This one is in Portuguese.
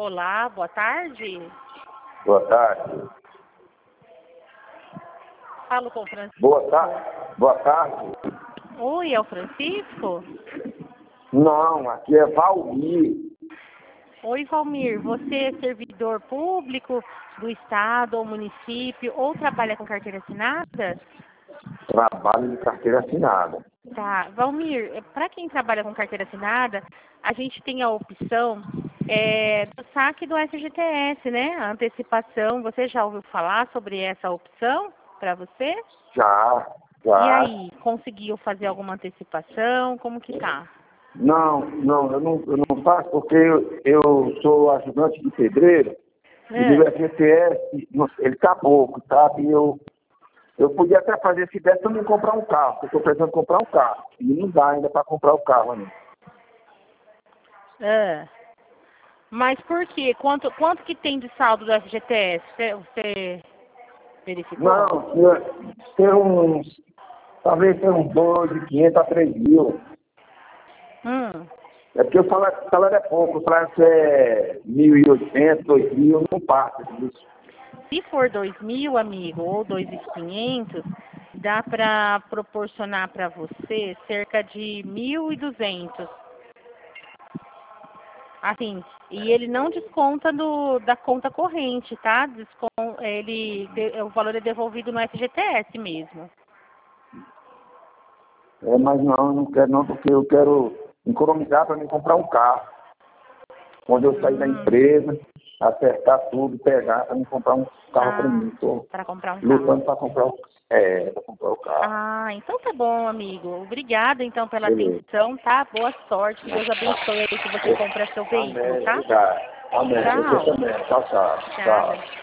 Olá, boa tarde. Boa tarde. Falo com o Francisco. Boa tarde. Oi, é o Francisco? Não, aqui é Valmir. Oi, Valmir. Você é servidor público do estado ou município ou trabalha com carteira assinada? Trabalho de carteira assinada. Tá. Valmir, para quem trabalha com carteira assinada, a gente tem a opção do saque do FGTS, né? A antecipação. Você já ouviu falar sobre essa opção para você? Já. E aí, conseguiu fazer alguma antecipação? Como que tá? Não, eu não faço porque eu sou ajudante de pedreiro e o FGTS, ele tá pouco, sabe? Eu podia até fazer se desse para me comprar um carro, porque eu estou precisando comprar um carro. E não dá ainda para comprar o carro ainda. Mas por quê? Quanto que tem de saldo do FGTS? Você verificou? Não, talvez tenha uns 2.500 a 3.000. É porque o salário é pouco, o salário é 1.800, 2.000, não passa disso. Se for 2.000, amigo, ou 2.500, dá para proporcionar para você cerca de 1.200. Assim, e ele não desconta da conta corrente, tá? O valor é devolvido no FGTS mesmo. Mas não, eu não quero não, porque eu quero economizar para me comprar um carro. Quando eu sair da empresa, acertar tudo, pegar para me comprar um carro para mim. Para comprar um lutando carro. para comprar o carro. Ah, então tá bom, amigo. Obrigada, então, pela Beleza. atenção, tá? Boa sorte. Deus abençoe aí que você compra seu veículo, tá? Amém. Obrigado. Amém. Tchau. Você também. Tchau. Obrigada.